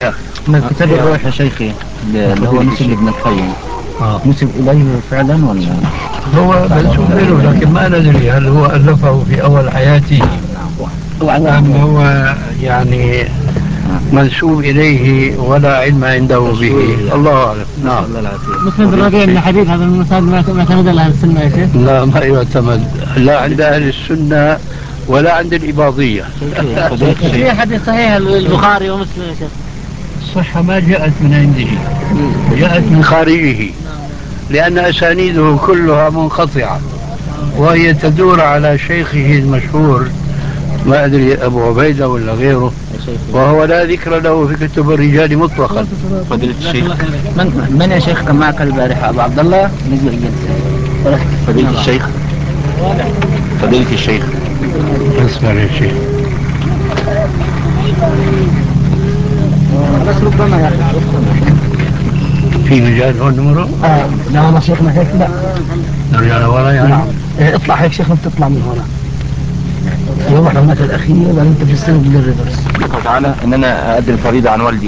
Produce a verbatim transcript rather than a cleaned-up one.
من كتاب الروح يا شيخي اللي هو نسب لابن القيم آه. نسب إليه فعلا ولا؟ هو منسوب له لكن ما ندري هل هو ألفه في أول حياته أم هو يعني منسوب إليه ولا علم عنده به. الله أعلم. نعم. مسند الربيع بن حبيب هذا المسند ما يعتمد على أهل السنة يا شيخ؟ لا ما يعتمد لا عند أهل السنة ولا عند الإباضية. في حديث صحيح البخاري ومسلم يا شيخ. الصحة ما جاءت من عنده، جاءت من خارجه، لأن أسانيده كلها منقطعة وهي تدور على شيخه المشهور ما أدري أبو عبيدة ولا غيره، وهو لا ذكر له في كتب الرجال مطلقا. فضيلة الشيخ من, من يا شيخ كان معك البارحة؟ أبو عبد الله نزل جلسة. فضيلة الشيخ فضيلة الشيخ اسمع يا شيخ. بس ربما يا أخي ربما في مجال هون نمره؟ آه لا والله شيخنا هيك لا نرجع لورا يعني؟ نعم. إيه اطلع هيك شيخنا بتطلع من هنا يوضح هناك الأخير بعدين انت في السنة بالريفرس. تعالى إن أنا أؤدي الفريضة عن والدي.